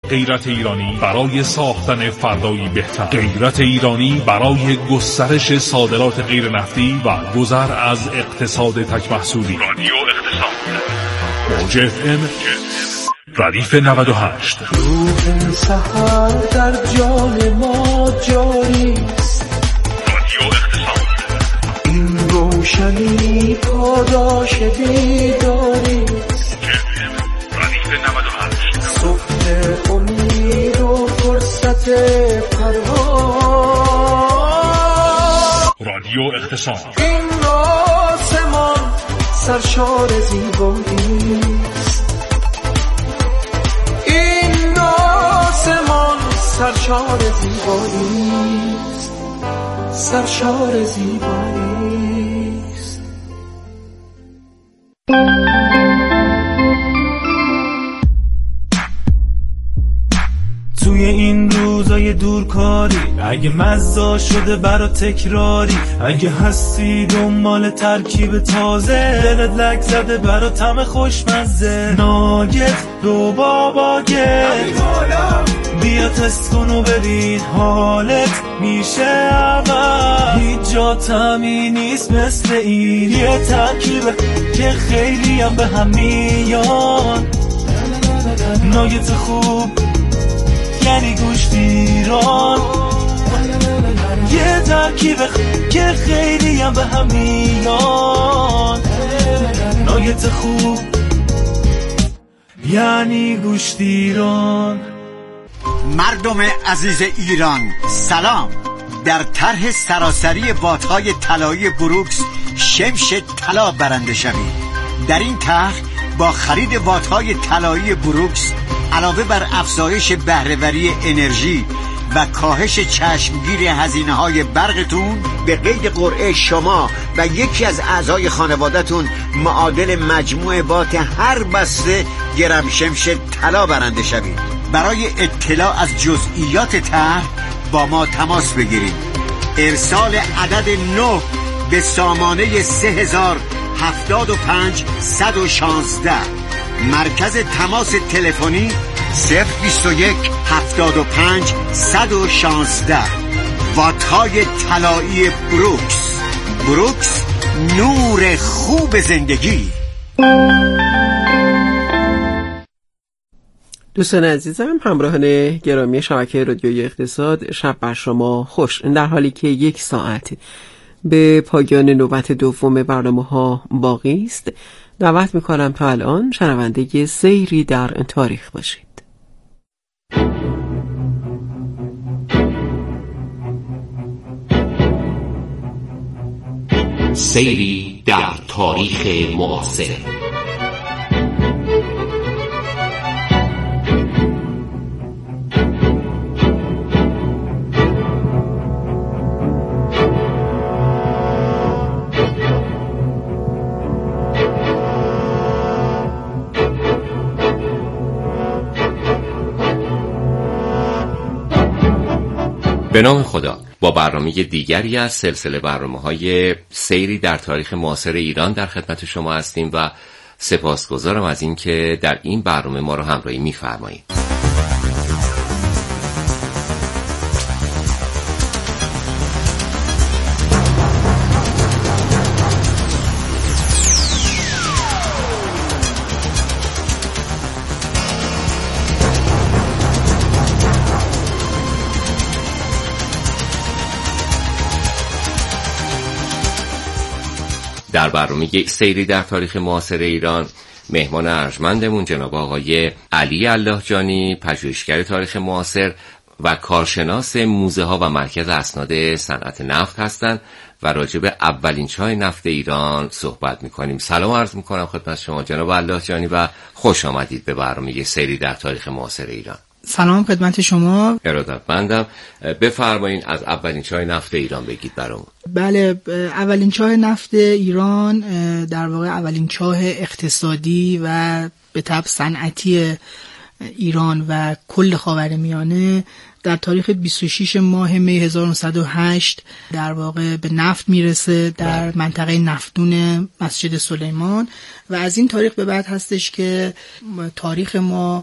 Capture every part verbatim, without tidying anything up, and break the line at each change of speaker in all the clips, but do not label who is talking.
غیرت ایرانی برای ساختن فردایی بهتر. غیرت ایرانی برای گسترش صادرات غیر نفتی و گذر از اقتصاد تک محصولی. رادیو اقتصاد موج اف ام ردیف نود و هشت.
روح سحر در جان ما جاری است.
رادیو اقتصاد.
این روشنی پاداش بیداری است.
ردیف نود و هشت.
صبح امید و فرصت پرواز.
رادیو اقتصاد.
این آسمان سرشار زیبایی است. این آسمان سرشار زیبایی است. سرشار زیبایی است. توی این روزای دورکاری اگه مزه شده برا تکراری، اگه هستی دنبال ترکیب تازه، دلت لک زده برا طعم خوشمزه، ناگت رو بابا گت بیا تست کن و ببین حالت میشه اول. هیچ جا طعمی نیست مثل این، یه ترکیبه که خیلی هم به هم میان. ناگت خوب یعنی گوشت ایران، یه ترکیب که خیلی هم به هم میان. ناگت خوب یعنی گوشت ایران.
مردم عزیز ایران سلام. در طرح سراسری بات‌های طلایی بروکس شمش طلا برنده شوید. در این طرح با خرید بات‌های طلایی بروکس علاوه بر افزایش بهره‌وری انرژی و کاهش چشمگیر هزینه‌های برقتون، به قید قرعه شما و یکی از اعضای خانواده‌تون معادل مجموع بات هر بسته گرم شمش طلا برنده شوید. برای اطلاع از جزئیات طرح با ما تماس بگیرید. ارسال عدد نه به سامانه سه هزار هفتاد و پنج صد و شانزده. مرکز تماس تلفنی صفر بیست و یک هفتاد و پنج صد و شانزده. وات‌های طلایی بروکس. بروکس، نور خوب زندگی.
دوستان عزیزم، همراهان گرامی شبکه رادیوی اقتصاد، شب بر شما خوش. در حالی که یک ساعت به پایان نوبت دوم برنامه ها باقی است، دعوت میکنم تا الان شنونده سیری در تاریخ باشید.
سیری در تاریخ معاصر. به نام خدا. با برنامه دیگری از سلسله برنامه‌های سیری در تاریخ معاصر ایران در خدمت شما هستیم و سپاسگزارم از این که در این برنامه ما رو همراهی می‌فرمایید. در برنامه سیری در تاریخ معاصر ایران مهمان ارجمندمون جناب آقای علی اللهجانی، پژوهشگر تاریخ معاصر و کارشناس موزه ها و مرکز اسناد صنعت نفت هستند و راجع به اولین چای نفت ایران صحبت می‌کنیم. سلام عرض می‌کنم خدمت شما جناب اللهجانی و خوش آمدید به برنامه سیری در تاریخ معاصر ایران.
سلام خدمت شما.
ارادتمندم. بفرمایید از اولین چای نفت ایران بگید برامون.
بله، اولین چاه نفت ایران در واقع اولین چاه اقتصادی و به طب صنعتی ایران و کل خاورمیانه در تاریخ بیست و شش ماه می هزار و نهصد و هشت در واقع به نفت میرسه در منطقه نفتون مسجد سلیمان و از این تاریخ به بعد هستش که تاریخ ما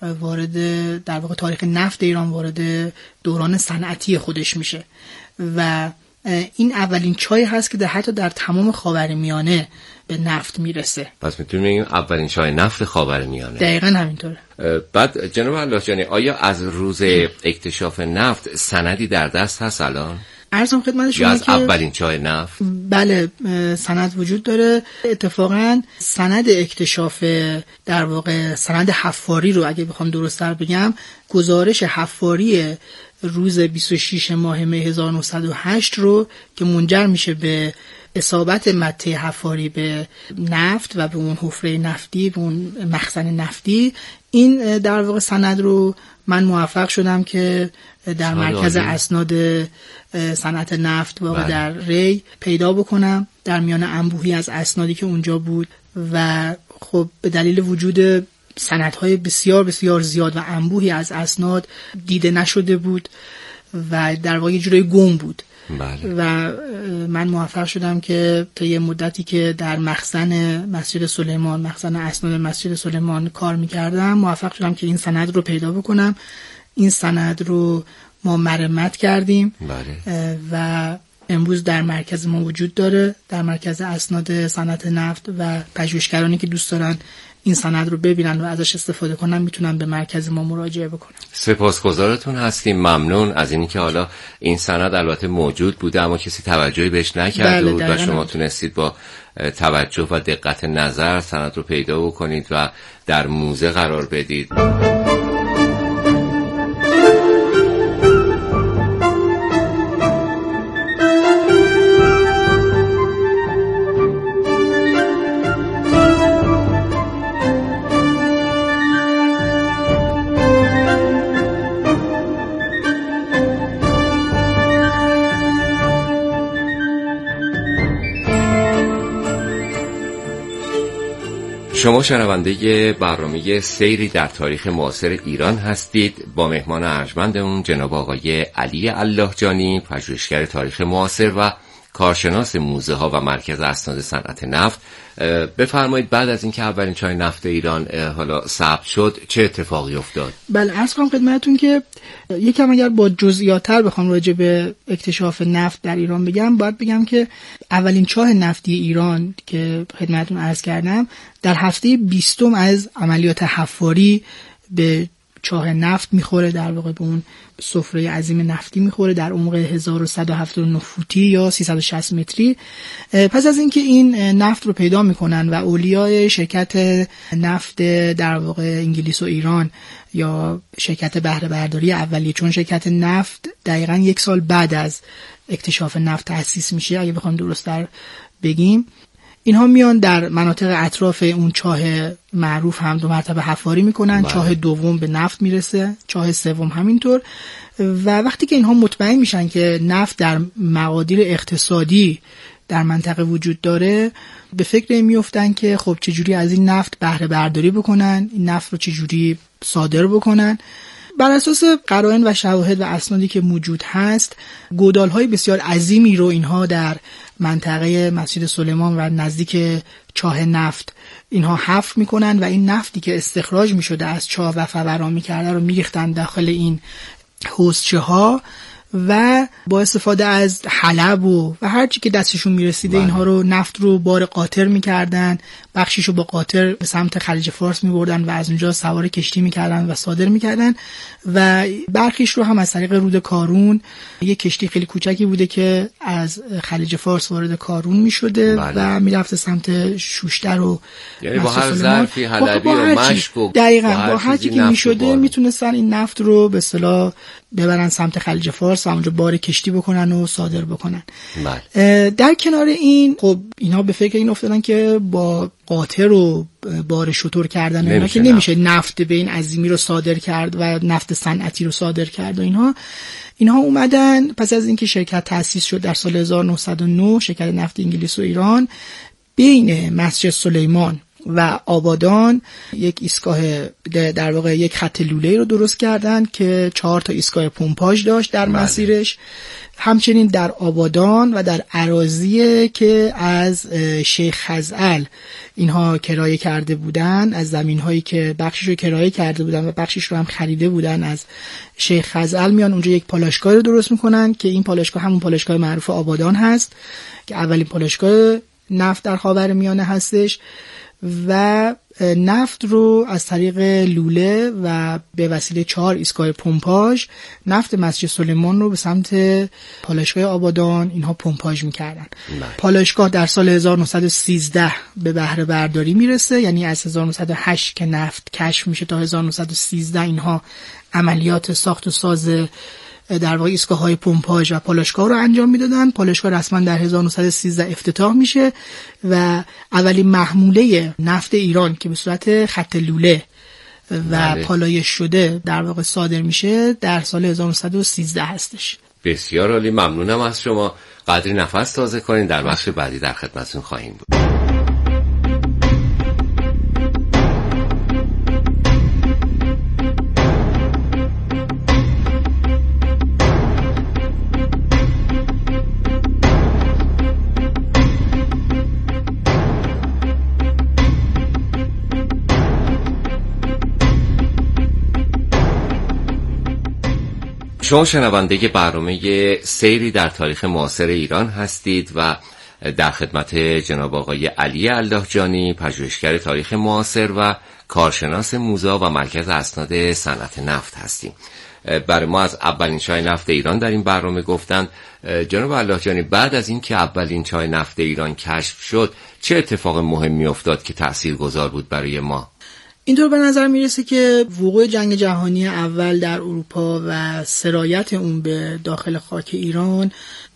وارد در واقع تاریخ نفت ایران وارد دوران صنعتی خودش میشه و این اولین چای هست که در حتی در تمام خاورمیانه به نفت میرسه.
پس میتونیم بگیم اولین چای نفت خاورمیانه.
دقیقاً همینطوره.
بعد جناب اللهجانی، آیا از روز اکتشاف نفت سندی در دست هست الان؟
عرضم خدمت شما
یا از
که
اولین چای نفت؟
بله، سند وجود داره. اتفاقا سند اکتشاف در واقع سند حفاری رو اگه بخوام درست‌تر بگم، گزارش حفاری روز بیست و شش ماه می هزار و نهصد و هشت رو که منجر میشه به اصابت مته حفاری به نفت و به اون حفره نفتی، به اون مخزن نفتی، این در واقع سند رو من موفق شدم که در مرکز اسناد صنعت نفت واقع در ری پیدا بکنم در میان انبوهی از اسنادی که اونجا بود و خب به دلیل وجود سندهای بسیار بسیار زیاد و انبوهی از اسناد دیده نشده بود و در واقع یه جورای گم بود.
بله.
و من موفق شدم که طی مدتی که در مخزن مسجد سلیمان، مخزن اسناد مسجد سلیمان کار میکردم، موفق شدم که این سند رو پیدا بکنم. این سند رو ما مرمت کردیم.
بله.
و امروز در مرکز ما وجود داره، در مرکز اسناد صنعت نفت و پژوهشگرانی که دوست دارن این سند رو ببینن و ازش استفاده کنن میتونن به مرکز ما مراجعه بکنن.
سپاسگزارتون هستیم، ممنون از اینی که حالا این سند البته موجود بوده اما کسی توجهی بهش نکرده بود و شما تونستید با توجه و دقت نظر سند رو پیدا بکنید و در موزه قرار بدید. شما شنونده برنامه سیری در تاریخ معاصر ایران هستید با مهمان ارجمندمون جناب آقای علی اللهجانی، پژوهشگر تاریخ معاصر و کارشناس موزه ها و مرکز اسناد صنعت نفت. بفرمایید بعد از اینکه اولین چای نفت ایران حالا ثبت شد چه اتفاقی افتاد؟
بله، عرض کنم خدمتتون که یکم اگر با جزئیات‌تر بخوام راجع به اکتشاف نفت در ایران بگم، باید بگم که اولین چاه نفتی ایران که خدمتتون عرض کردم در هفته بیستم از عملیات حفاری به چاه نفت میخوره، در واقع به اون سفره عظیم نفتی میخوره در عمق هزار و صد و هفتاد و نه فوتی یا سیصد و شصت متری. پس از اینکه این نفت رو پیدا میکنن و اولیای شرکت نفت در واقع انگلیس و ایران یا شرکت بهره برداری اولیه، چون شرکت نفت دقیقاً یک سال بعد از اکتشاف نفت تأسیس میشه اگه بخوام درست‌تر بگیم، اینها میان در مناطق اطراف اون چاه معروف هم دو مرتبه حفاری میکنن. بله. چاه دوم به نفت میرسه، چاه سوم همینطور. و وقتی که اینها مطمئن میشن که نفت در مقادیر اقتصادی در منطقه وجود داره، به فکر این میفتن که خب چجوری از این نفت بهره برداری بکنن، این نفت رو چجوری صادر بکنن. بر اساس قرائن و شواهد و اسنادی که موجود هست، گودال‌های بسیار عظیمی رو اینها در منطقه مسجد سلیمان و نزدیک چاه نفت اینها حفر میکنن و این نفتی که استخراج میشده از چاه و فوران میکرده رو میریختن داخل این حوضچه ها و با استفاده از حلب و و هر چی که دستشون میرسیده اینها رو نفت رو بار قاطر میکردن، بخشیشو با قاطر به سمت خلیج فارس میبردن و از اونجا سوار کشتی میکردن و صادر میکردن و برخیش رو هم از طریق رود کارون، یک کشتی خیلی کوچکی بوده که از خلیج فارس وارد کارون میشده و میرفته سمت شوشتر و
یعنی با هر ظرفی حلبی و مشک و
دقیقاً با هر چی که میشده میتونستن این نفت رو به اصطلاح ببرن سمت خلیج فارس و اونجا بار کشتی بکنن و صادر بکنن.
بله.
در کنار این خب اینا به فکر این افتادن که با قاطر و بار شتر کردن اینا که نمیشه نفت به این عظیمی رو صادر کرد و نفت صنعتی رو صادر کرد و اینها اینها اومدن پس از اینکه شرکت تأسیس شد در سال هزار و نهصد و نه، شرکت نفت انگلیس و ایران، بین مسجد سلیمان و آبادان یک ایستگاه در واقع یک خط لوله رو درست کردن که چهار تا ایستگاه پمپاژ داشت در
بله.
مسیرش. همچنین در آبادان و در اراضی که از شیخ خزعل اینها کرایه کرده بودن، از زمین‌هایی که بخشش رو کرایه کرده بودن و بخشش رو هم خریده بودن از شیخ خزعل، میان اونجا یک پالایشگاه رو درست میکنن که این پالایشگاه همون پالایشگاه معروف آبادان هست که اولین پالایشگاه نفت در خاورمیانه هستش و نفت رو از طریق لوله و به وسیله چهار ایستگاه پمپاژ نفت مسجد سلیمان رو به سمت پالایشگاه آبادان اینها پمپاژ میکردن. پالایشگاه در سال هزار و نهصد و سیزده به بهره برداری میرسه، یعنی از هزار و نهصد و هشت که نفت کشف میشه تا هزار و نهصد و سیزده اینها عملیات ساخت و ساز در واقع ایستگاه‌های پمپاژ و پالایشگاه رو انجام میدادن. پالایشگاه رسما در هزار و نهصد و سیزده افتتاح میشه و اولین محموله نفت ایران که به صورت خط لوله و بله. پالایش شده در واقع صادر میشه در سال هزار و نهصد و سیزده هستش.
بسیار عالی، ممنونم از شما. قدری نفس تازه کنین، در بخش بعدی در خدمتتون خواهیم بود. شما شنونده برنامه سیری در تاریخ معاصر ایران هستید و در خدمت جناب آقای علی اللهجانی، پژوهشگر تاریخ معاصر و کارشناس موزه و مرکز اسناد صنعت نفت هستیم. برای ما از اولین چای نفت ایران در این برنامه گفتند. جناب اللهجانی، بعد از اینکه اولین چای نفت ایران کشف شد چه اتفاق مهمی افتاد که تاثیرگذار بود برای ما؟
اینطور به نظر میرسه که وقوع جنگ جهانی اول در اروپا و سرایت اون به داخل خاک ایران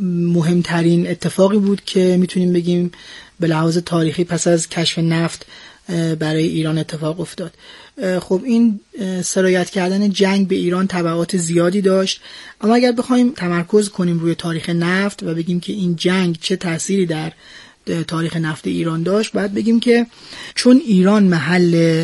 مهمترین اتفاقی بود که میتونیم بگیم به لحاظ تاریخی پس از کشف نفت برای ایران اتفاق افتاد. خب این سرایت کردن جنگ به ایران تبعات زیادی داشت، اما اگر بخوایم تمرکز کنیم روی تاریخ نفت و بگیم که این جنگ چه تأثیری در تاریخ نفت ایران داشت، باید بگیم که چون ایران محل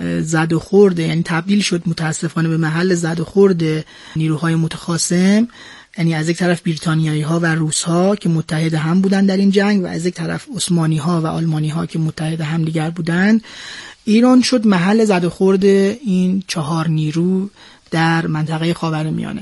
زد و خورد، یعنی تبدیل شد متاسفانه به محل زد و خورد نیروهای متخاصم، یعنی از یک طرف بریتانیایی ها و روس ها که متحد هم بودن در این جنگ و از یک طرف عثمانی ها و آلمانی ها که متحد هم دیگر بودند، ایران شد محل زد و خورد این چهار نیرو در منطقه خاورمیانه.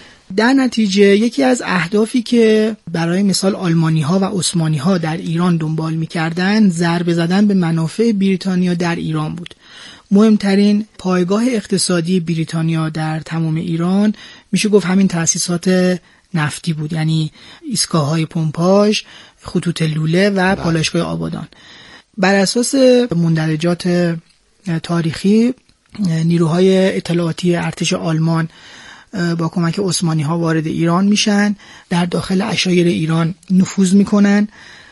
در نتیجه یکی از اهدافی که برای مثال آلمانی ها و عثمانی ها در ایران دنبال می‌کردند ضربه زدن به منافع بریتانیا در ایران بود. مهمترین پایگاه اقتصادی بریتانیا در تمام ایران میشه گفت همین تأسیسات نفتی بود، یعنی ایستگاه‌های پمپاژ، خطوط لوله و پالایشگاه آبادان. بر اساس مندرجات تاریخی نیروهای اطلاعاتی ارتش آلمان با کمک عثمانی ها وارد ایران میشن، در داخل عشایر ایران نفوذ میکنن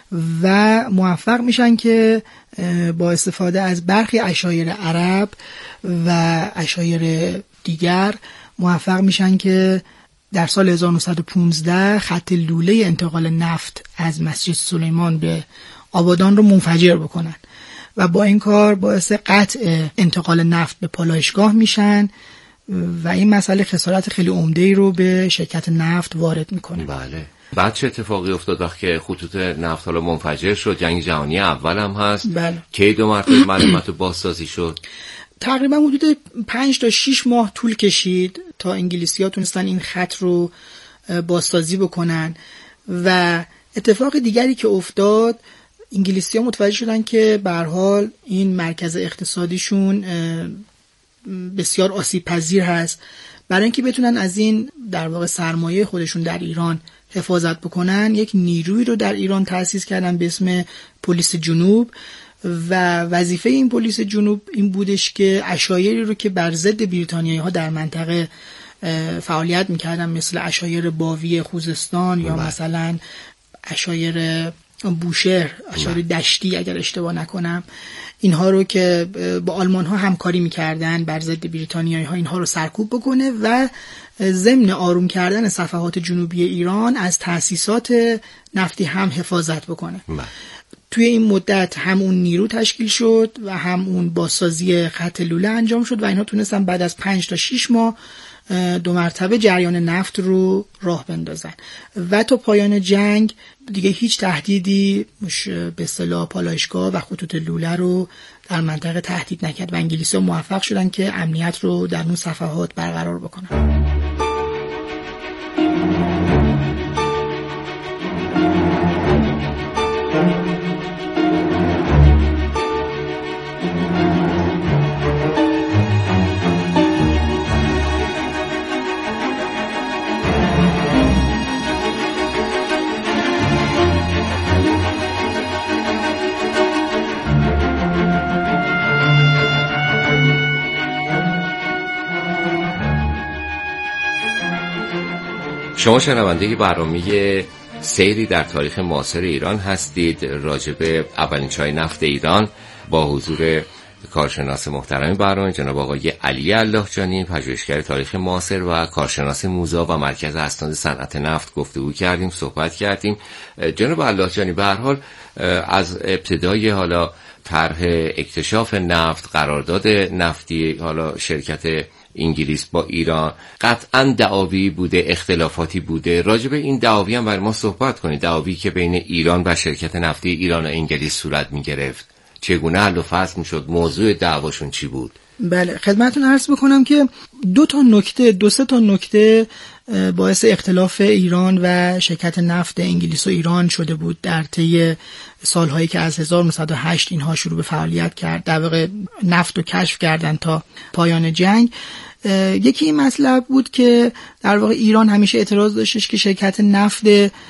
و موفق میشن که با استفاده از برخی عشایر عرب و عشایر دیگر موفق میشن که در سال هزار و نهصد و پانزده خط لوله انتقال نفت از مسجد سلیمان به آبادان رو منفجر بکنن و با این کار باعث قطع انتقال نفت به پالایشگاه میشن و این مسئله خسارت خیلی عمده‌ای رو به شرکت نفت وارد میکنه.
بله. بعد چه اتفاقی افتاد وقتی خطوط نفت حالا منفجر شد؟ جنگ جهانی اول هم هست.
بله.
کی دو مرتبه مرمت و بازسازی شد؟
تقریبا حدود پنج تا شش ماه طول کشید تا انگلیسی‌ها تونستن این خط رو بازسازی بکنن و اتفاق دیگری که افتاد، انگلیسی‌ها متوجه شدن که به هر حال این مرکز اقتصادیشون بسیار آسیب پذیر هست. برای اینکه بتونن از این در واقع سرمایه خودشون در ایران حفاظت بکنن، یک نیروی رو در ایران تأسیس کردن به اسم پلیس جنوب و وظیفه این پلیس جنوب این بودش که عشایری رو که بر ضد بریتانیایی ها در منطقه فعالیت میکردن، مثل عشایر باوی خوزستان یا مثلا عشایر بوشهر، عشایر دشتی اگر اشتباه نکنم، اینها رو که با آلمان ها همکاری میکردن بر ضد بریتانیایی ها، اینها رو سرکوب بکنه و ضمن آروم کردن صفحات جنوبی ایران از تأسیسات نفتی هم حفاظت بکنه. توی این مدت هم اون نیرو تشکیل شد و هم اون بازسازی خط لوله انجام شد و اینها تونستن بعد از پنج تا شش ماه دو مرتبه جریان نفت رو راه بندازن و تا پایان جنگ دیگه هیچ تهدیدی به اصطلاح پالایشگاه و خطوط لوله رو در منطقه تهدید نکرد و انگلیسی‌ها موفق شدن که امنیت رو در اون صفحات برقرار بکنن.
شما شنونده برنامه سیری در تاریخ معاصر ایران هستید. راجب اولین چاه نفت ایران با حضور کارشناس محترم برنامه جناب آقای علی اللهجانی، پژوهشگر تاریخ معاصر و کارشناس موزه و مرکز اسناد صنعت نفت گفتگو کردیم، صحبت کردیم. جناب اللهجانی، به هر حال از ابتدای حالا طرح اکتشاف نفت، قرارداد نفتی حالا شرکت انگلیس با ایران، قطعاً دعاوی بوده، اختلافاتی بوده. راجع به این دعاوی هم برای ما صحبت کنید. دعاوی که بین ایران و شرکت نفتی ایران و انگلیس صورت می گرفت، چگونه حل و فصل می شد، موضوع دعواشون چی بود؟
بله، خدمتتون عرض بکنم که دو تا نکته دو سه تا نکته باعث اختلاف ایران و شرکت نفت انگلیس و ایران شده بود در طی سالهایی که از هزار و نهصد و هشت اینها شروع به فعالیت کرد، در واقع نفت رو کشف کردن تا پایان جنگ. یکی این مطلب بود که در واقع ایران همیشه اعتراض داشتش که شرکت نفت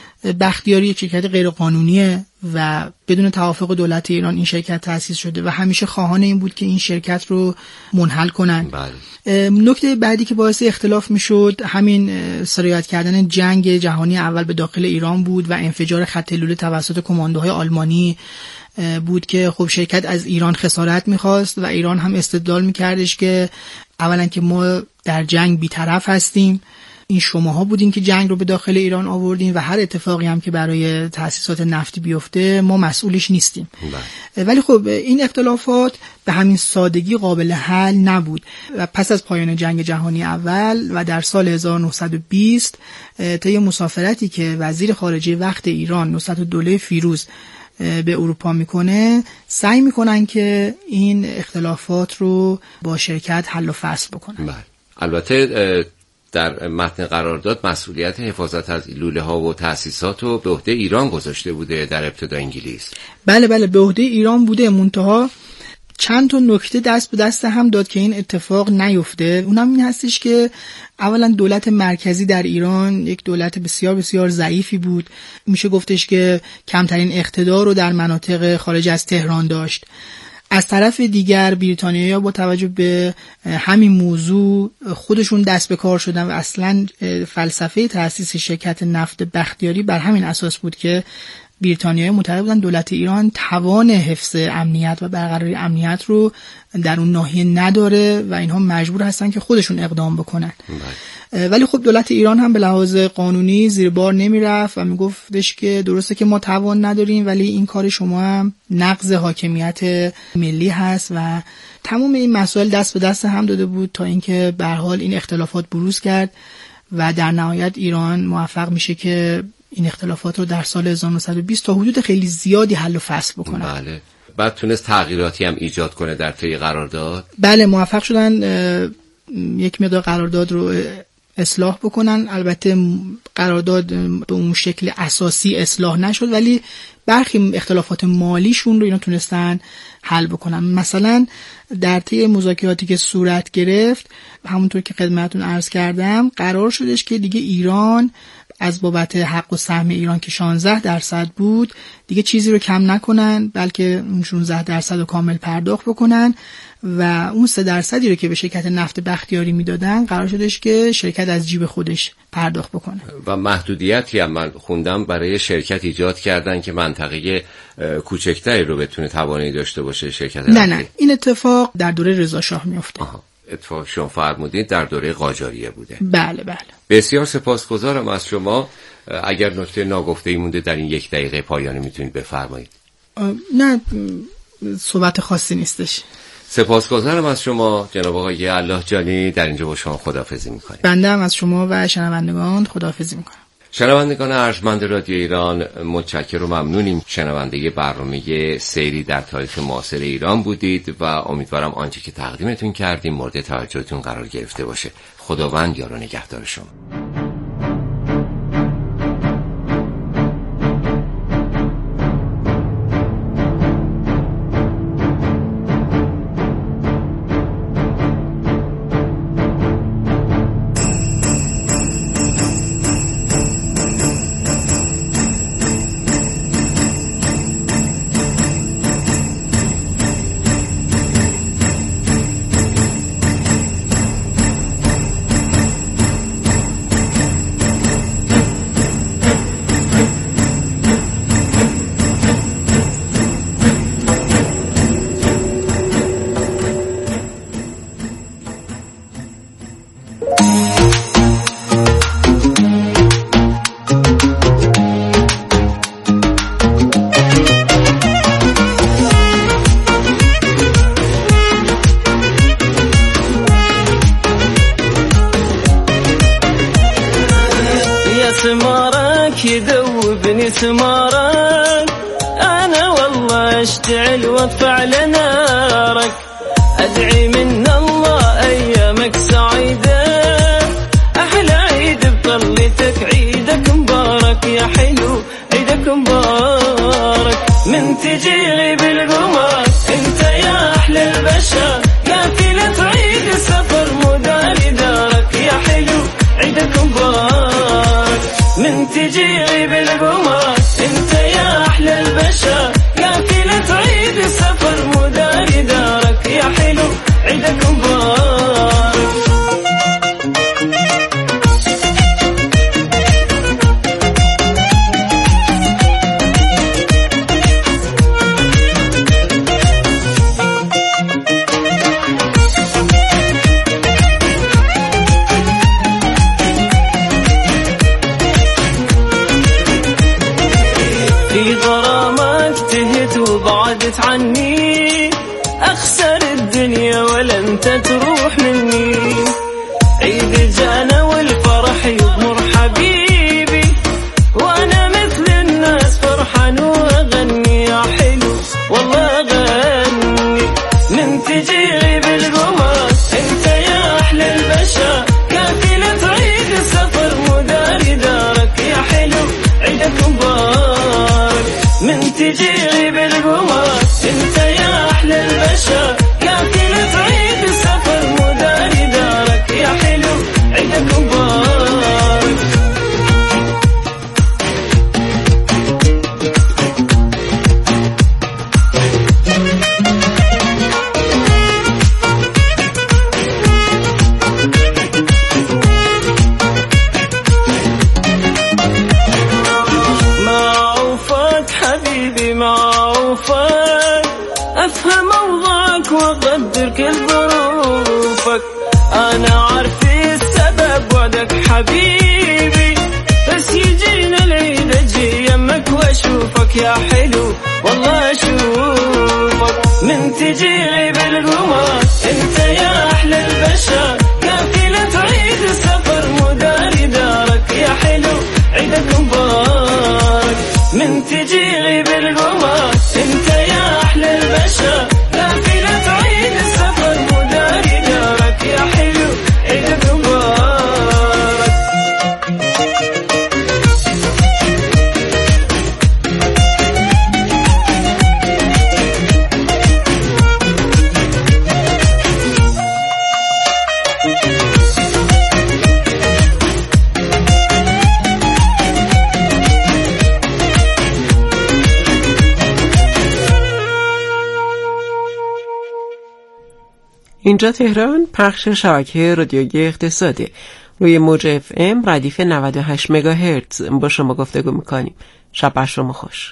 بختیاری یک شرکت غیرقانونیه و بدون توافق دولت ایران این شرکت تأسیس شده و همیشه خواهان این بود که این شرکت رو منحل کنن. بله. نکته بعدی که باعث اختلاف میشد همین سرایت کردن جنگ جهانی اول به داخل ایران بود و انفجار خط لوله توسط کماندوهای آلمانی بود که خب شرکت از ایران خسارت میخواست و ایران هم استدلال میکردش که اولا که ما در جنگ بی‌طرف هستیم، این شماها بودین که جنگ رو به داخل ایران آوردین و هر اتفاقی هم که برای تأسیسات نفتی بیفته ما مسئولش نیستیم. بله. ولی خب این اختلافات به همین سادگی قابل حل نبود و پس از پایان جنگ جهانی اول و در سال هزار و نهصد و بیست طی مسافرتی که وزیر خارجه وقت ایران نصرت الدوله فیروز به اروپا میکنه، سعی میکنن که این اختلافات رو با شرکت حل و فصل بکنن.
بله. البته در متن قرارداد مسئولیت حفاظت از لوله ها و تأسیسات رو به عهده ایران گذاشته بوده در ابتدا انگلیس.
بله بله به عهده ایران بوده، منتها چند تا نکته دست به دست هم داد که این اتفاق نیفته. اونم این هستش که اولا دولت مرکزی در ایران یک دولت بسیار بسیار ضعیفی بود، میشه گفتش که کمترین اقتدار رو در مناطق خارج از تهران داشت. از طرف دیگر بریتانیایی‌ها با توجه به همین موضوع خودشون دست به کار شدن و اصلا فلسفه تأسیس شرکت نفت بختیاری بر همین اساس بود که بریتانیایی معتقد بودن دولت ایران توان حفظ امنیت و برقراری امنیت رو در اون ناحیه نداره و اینها مجبور هستن که خودشون اقدام بکنن. بله. ولی خب دولت ایران هم به لحاظ قانونی زیر بار نمی رفت و می گفتش که درسته که ما توان نداریم ولی این کار شما هم نقض حاکمیت ملی هست و تمام این مسائل دست به دست هم داده بود تا اینکه به هر حال این اختلافات بروز کرد و در نهایت ایران موفق میشه که این اختلافات رو در سال هزار و نهصد و بیست تا حدود خیلی زیادی حل و فصل بکنن.
بله. بعد تونست تغییراتی هم ایجاد کنه در طی قرارداد.
بله موفق شدن یک مقدار قرارداد رو اصلاح بکنن. البته قرارداد به اون شکل اساسی اصلاح نشد ولی برخی اختلافات مالیشون رو اینا تونستن حل بکنن. مثلا در طی مذاکراتی که صورت گرفت همونطور که خدمتتون عرض کردم قرار شدش که دیگه ایران از بابت حق و سهم ایران که شانزده درصد بود دیگه چیزی رو کم نکنن بلکه اون شانزده درصد رو کامل پرداخت بکنن و اون سه درصدی رو که به شرکت نفت بختیاری میدادن قرار شدش که شرکت از جیب خودش پرداخت بکنه.
و محدودیتی هم من خوندم برای شرکت ایجاد کردن که منطقه کوچکتری رو بتونه توانایی داشته باشه شرکت
نه نفتی. نه این اتفاق در دوره رضا شاه میفته.
آها. اتفاق شما فرمودید در دوره قاجاریه بوده.
بله بله.
بسیار سپاسگزارم از شما. اگر نکته ناگفته‌ای مونده در این یک دقیقه پایانی میتونید بفرمایید.
نه صحبت خاصی نیستش.
سپاسگزارم از شما جناب آقای الله جانی، در اینجا با شما خداحافظی میکنیم.
بنده هم از شما و شنوندگان خداحافظی میکنم.
شنوندگان ارجمند رادیو ایران متشکرم و ممنونیم شنونده برنامه سیری در تاریخ معاصر ایران بودید و امیدوارم آنچه که تقدیمتون کردیم مورد توجهتون قرار گرفته باشه. خداوند یار و نگهدار شما.
سمارك يذوبني سمارك أنا والله أشتعل واطفع لنارك أدعي من الله أيامك سعيدة أحلى عيد بطلتك عيدك مبارك يا حلو عيدك مبارك من تجيلي بالقمر انت يا أحلى البشر قافلة عيد سفر مداري دارك يا حلو عيدك مبارك من تجيلي بالقمر انت يا احلى البشر قافلة عيد سفر مداري دارك يا حلو عيدك مبارك وبعدت عني أخسر الدنيا ولا أنت تروح مني عيد جانا والفرح يضمر حبيبي وأنا مثل الناس فرحان وأغني يا حلو والله أغني من تجيلي بالقمر أنت يا أحلى البشر قافلة عيد سفر مداري دارك يا حلو عيدك مبارك من تجيلي بالقمر انت يا احلى البشر قافلة عيد سفر مداري دارك يا حلو عيدك مبارك معوفك حبيبي معوفك أفهم أوضاعك وأقدر كل ظروفك أنا عارف السبب بعدك حبيبي بس يجينا العيد أجي يمك وأشوفك يا حلو والله أشوفك من تجيلي بالقمر أنت يا أحلى البشر قافلة عيد سفر مداري دارك يا حلو عيدك مبارك من تجيلي بالقمر انت يا احلى البشر قافلة عيد السفر مداري دارك يا حلو عيدك مبارك
اینجا تهران، پخش شبکه رادیویی اقتصاده روی موج اف ام ردیف نود و هشت مگاهرتز با شما گفتگو میکنیم. شب بر شما خوش.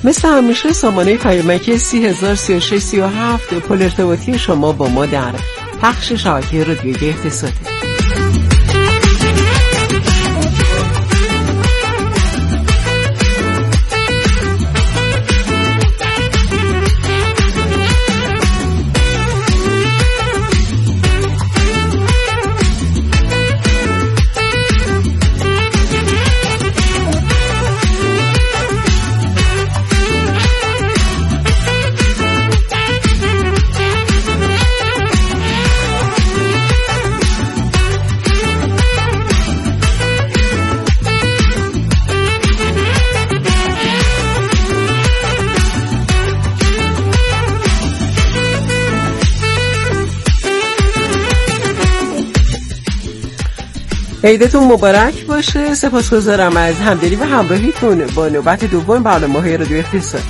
مثل همیشه سامانه پیامکی سی هزار سی و شش سی و هفت پل ارتباطی شما با ما در پخش شبکه رادیویی اقتصاد. عیدتون مبارک باشه. سپاسگزارم از همدلی و همراهیتون با نوبت دوم برنامه‌های رادیو اقتصاد.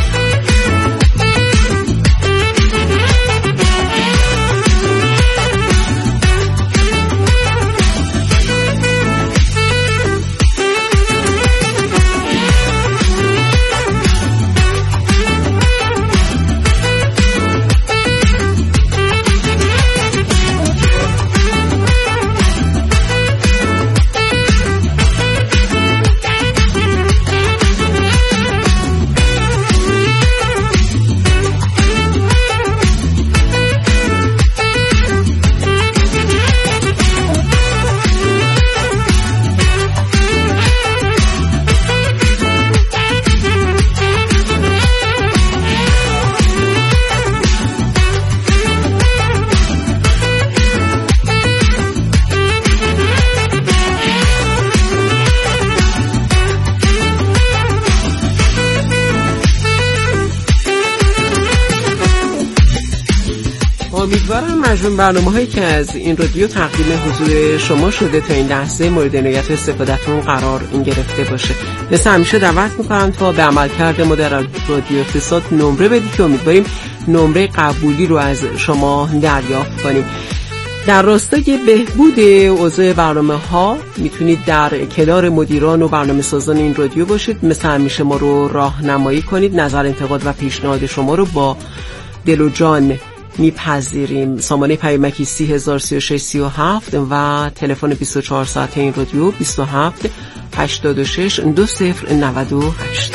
امیدوارم مجموع برنامه‌هایی که از این رادیو تقدیم حضور شما شده تا این لحظه مورد عنایت و استفادهتون قرار این گرفته باشه. مثل همیشه دعوت میکنم تا به عملکرد ما در رادیو اقتصاد نمره بدید که امیدواریم نمره قبولی رو از شما دریافت کنیم. در راستای بهبود اوضاع برنامه‌ها میتونید در کنار مدیران و برنامه‌سازان این رادیو باشید. مثل همیشه ما رو راهنمایی کنید. نظر، انتقاد و پیشنهاد شما رو با دل و جان میپذیریم. سامانه پیامکی سی هزار سی و شش سی و هفت و تلفن بیست و چهار ساعته این رادیو بیست و هفت هشتاد و شش دو صفر نود و هشت.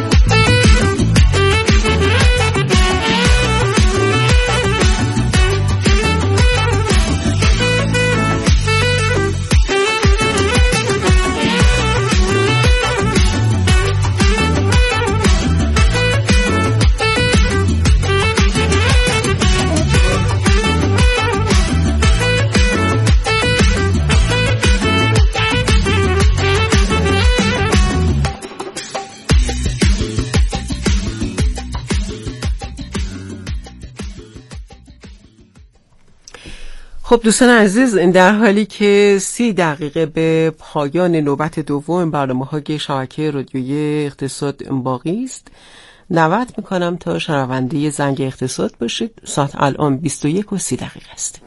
خب دوستان عزیز، در حالی که سی دقیقه به پایان نوبت دوم برنامه‌های شبکه رادیویی اقتصاد باقی است، دعوت میکنم تا شنونده زنگ اقتصاد باشید. ساعت الان بیست و یک و سی دقیقه است.